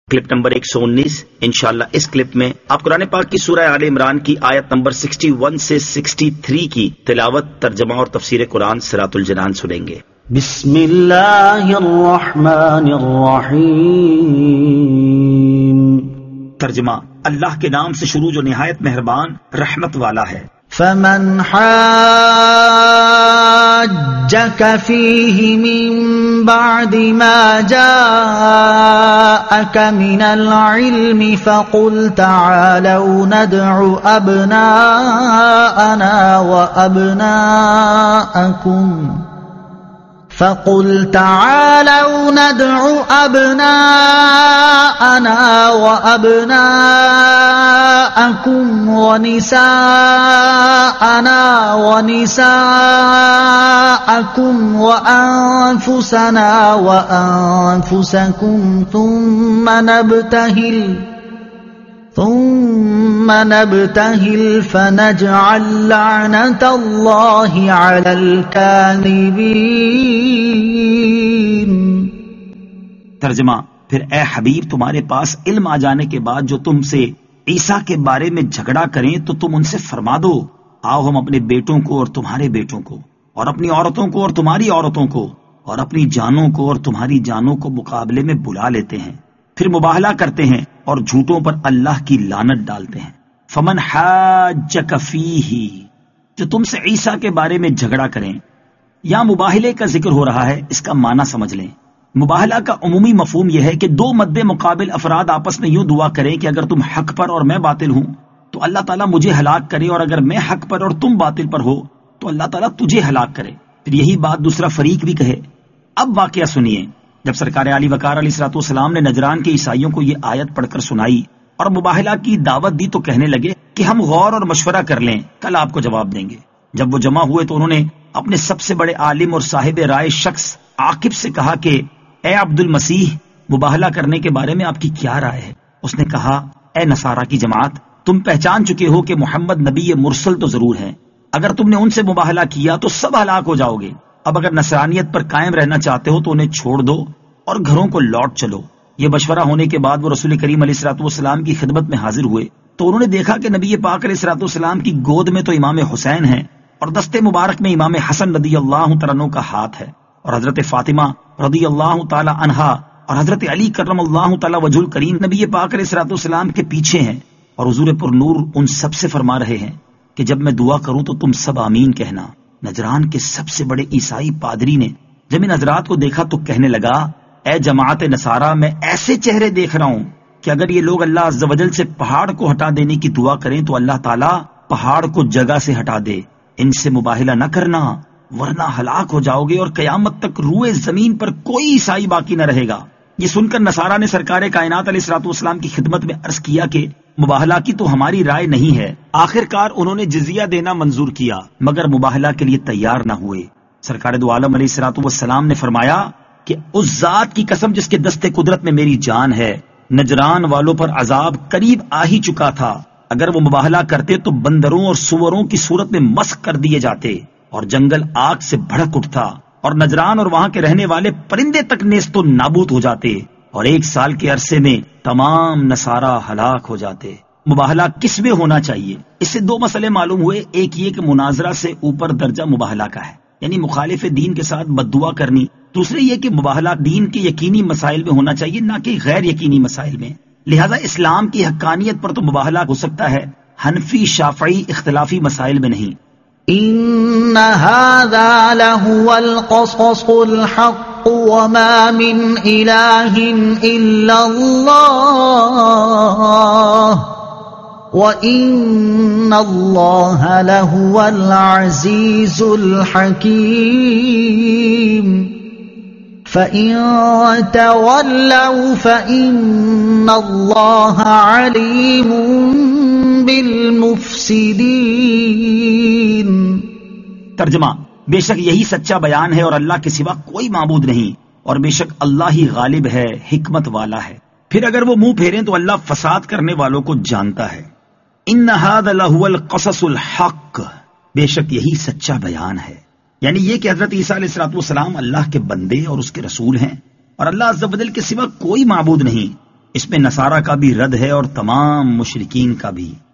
Clip number 119. انشاءاللہ اس clip میں آپ قرآن پاک کی سورہ آل عمران کی آیت نمبر 61 سے 63 کی تلاوت، ترجمہ اور تفسیر قرآن صراط الجنان سنیں گے. بسم اللہ الرحمن الرحیم. ترجمہ: اللہ کے نام سے شروع جو نہایت مہربان رحمت والا ہے. فمن حاجك فيه من بعد ما جاءك من العلم فقل تعالوا ندع أبناءنا وأبناءكم ونساءنا ونساءكم وأنفسنا وأنفسكم ثم نبتهل فنجعل لعنة الله على الكاذبين. ترجمہ: پھر اے حبیب تمہارے پاس علم آ جانے کے بعد جو تم سے عیسیٰ کے بارے میں جھگڑا کریں تو تم ان سے فرما دو، آؤ ہم اپنے بیٹوں کو اور تمہارے بیٹوں کو، اور اپنی عورتوں کو اور تمہاری عورتوں کو، اور اپنی جانوں کو اور تمہاری جانوں کو مقابلے میں بلا لیتے ہیں، پھر مباہلہ کرتے ہیں اور جھوٹوں پر اللہ کی لعنت ڈالتے ہیں. فمن حاجک فیہ، جو تم سے عیسیٰ کے بارے میں جھگڑا کریں. یہاں مباہلے کا ذکر ہو رہا ہے، اس کا معنی سمجھ لیں. مباہلہ کا عمومی مفہوم یہ ہے کہ دو مد مقابل افراد آپس میں یوں دعا کریں کہ اگر تم حق پر اور میں باطل ہوں تو اللہ تعالیٰ مجھے ہلاک کرے، اور اگر میں حق پر اور تم باطل پر ہو تو اللہ تعالیٰ تجھے ہلاک کرے. پھر یہی بات دوسرا فریق بھی کہے. اب واقعہ سنیے. جب سرکار علی وقار علیہ الصلوۃ والسلام نے نجران کے عیسائیوں کو یہ آیت پڑھ کر سنائی اور مباہلہ کی دعوت دی تو کہنے لگے کہ ہم غور اور مشورہ کر لیں، کل آپ کو جواب دیں گے. جب وہ جمع ہوئے تو انہوں نے اپنے سب سے بڑے عالم اور صاحب رائے شخص عاقب سے کہا کہ اے عبد المسیح، مباہلہ کرنے کے بارے میں آپ کی کیا رائے ہے؟ اس نے کہا اے نصارہ کی جماعت، تم پہچان چکے ہو کہ محمد نبی مرسل تو ضرور ہیں، اگر تم نے ان سے مباہلہ کیا تو سب ہلاک ہو جاؤ گے. اب اگر نصرانیت پر قائم رہنا چاہتے ہو تو انہیں چھوڑ دو اور گھروں کو لوٹ چلو. یہ مشورہ ہونے کے بعد وہ رسول کریم علیہ الصلوۃ والسلام کی خدمت میں حاضر ہوئے تو انہوں نے دیکھا کہ نبی پاک علیہ الصلوۃ والسلام کی گود میں تو امام حسین ہیں اور دستے مبارک میں امام حسن رضی اللہ تعالیٰ عنہ کا ہاتھ ہے، اور حضرت فاطمہ رضی اللہ تعالی عنہا اور حضرت علی کرم اللہ تعالی وجہ الکریم نبی پاک علیہ الصلوۃ والسلام کے پیچھے ہیں، اور حضور پر نور ان سب سے فرما رہے ہیں کہ جب میں دعا کروں تو تم سب آمین کہنا. نجران کے سب سے بڑے عیسائی پادری نے جب ان حضرات کو دیکھا تو کہنے لگا اے جماعت نصارہ، میں ایسے چہرے دیکھ رہا ہوں کہ اگر یہ لوگ اللہ عز و جل سے پہاڑ کو ہٹا دینے کی دعا کریں تو اللہ تعالیٰ پہاڑ کو جگہ سے ہٹا دے. ان سے مباہلہ نہ کرنا ورنہ ہلاک ہو جاؤ گے اور قیامت تک روئے زمین پر کوئی عیسائی باقی نہ رہے گا. یہ سن کر نصارہ نے سرکار کائنات علیہ الصلوۃ والسلام کی خدمت میں عرض کیا کہ مباہلہ کی تو ہماری رائے نہیں ہے. آخر کار انہوں نے جزیہ دینا منظور کیا مگر مباہلہ کے لیے تیار نہ ہوئے. سرکار دو عالم علیہ الصلوۃ والسلام نے فرمایا کہ اس ذات کی قسم جس کے دستے قدرت میں میری جان ہے، نجران والوں پر عذاب قریب آ ہی چکا تھا. اگر وہ مباہلہ کرتے تو بندروں اور سوروں کی صورت میں مسخ کر دیے جاتے اور جنگل آگ سے بھڑک اٹھتا اور نجران اور وہاں کے رہنے والے پرندے تک نیست و نابود ہو جاتے اور 1 سال کے عرصے میں تمام نصارہ ہلاک ہو جاتے. مباہلہ کس میں ہونا چاہیے؟ اس سے 2 مسئلے معلوم ہوئے. ایک یہ کہ مناظرہ سے اوپر درجہ مباہلہ کا ہے، یعنی مخالف دین کے ساتھ بددعا کرنی. دوسرے یہ کہ مباہلہ دین کے یقینی مسائل میں ہونا چاہیے نہ کہ غیر یقینی مسائل میں. لہذا اسلام کی حقانیت پر تو مباہلہ ہو سکتا ہے، حنفی شافعی اختلافی مسائل میں نہیں. ان هذا لهو القصص الحق وما من اله الا الله وان الله لهو العزيز الحكيم. فَإِن تَوَلَّوْا فَإِنَّ اللَّهَ عَلِيمٌ بِالْمُفْسِدِينَ. ترجمہ: بے شک یہی سچا بیان ہے اور اللہ کے سوا کوئی معبود نہیں، اور بے شک اللہ ہی غالب ہے، حکمت والا ہے. پھر اگر وہ منہ پھیریں تو اللہ فساد کرنے والوں کو جانتا ہے. ان هذا لهو القصص الحق، بے شک یہی سچا بیان ہے، یعنی یہ کہ حضرت عیسیٰ علیہ الصلوۃ والسلام اللہ کے بندے اور اس کے رسول ہیں اور اللہ عز و جل کے سوا کوئی معبود نہیں. اس میں نصارہ کا بھی رد ہے اور تمام مشرکین کا بھی.